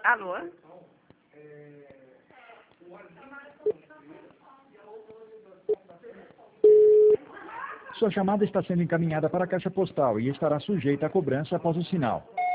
Alô? Sua chamada está sendo encaminhada para a caixa postal e estará sujeita a cobrança após o sinal.